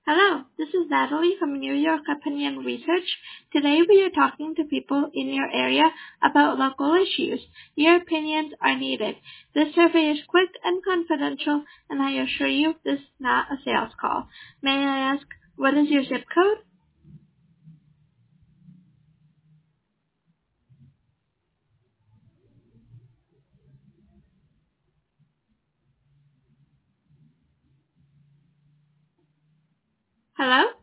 Hello, this is Natalie from New York Opinion Research. Today we are talking to people in your area about local issues. Your opinions are needed. This survey is quick and confidential, and I assure you this is not a sales call. May I ask, what is your zip code? Hello?